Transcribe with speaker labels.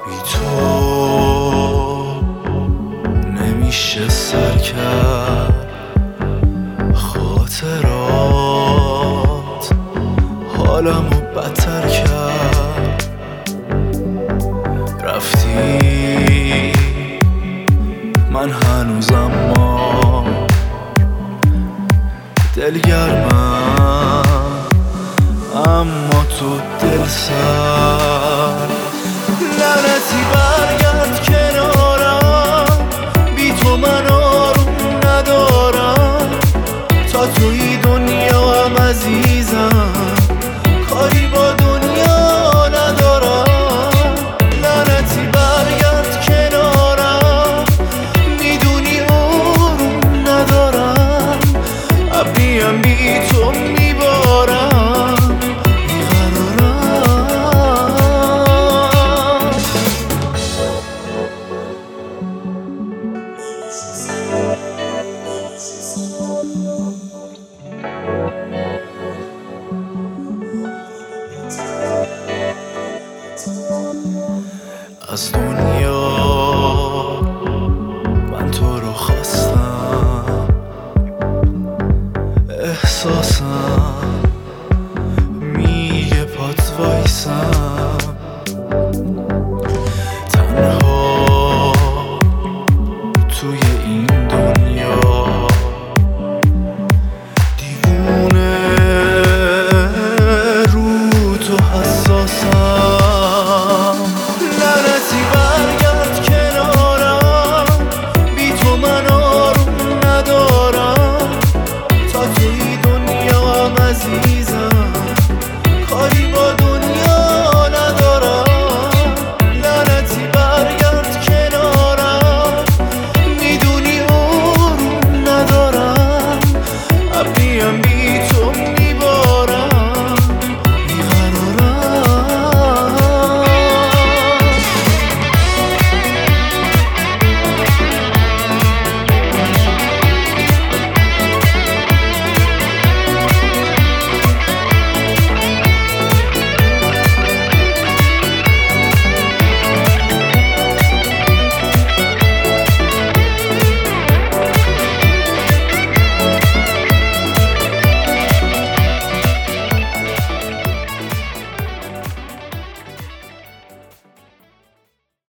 Speaker 1: بی تو نمیشه سر کرد خاطرات، حالمو بدتر کرد. رفتی من هنوزم دلگرمم، اما تو دل سر. لعنتی برگرد کنارم، بی تو من آروم ندارم. تا توی دنیا هم عزیزم، کاری با دنیا ندارم. لعنتی برگرد کنارم، میدونی آروم ندارم. ابریم بی تو میبارم، بیقرارم. از دنیا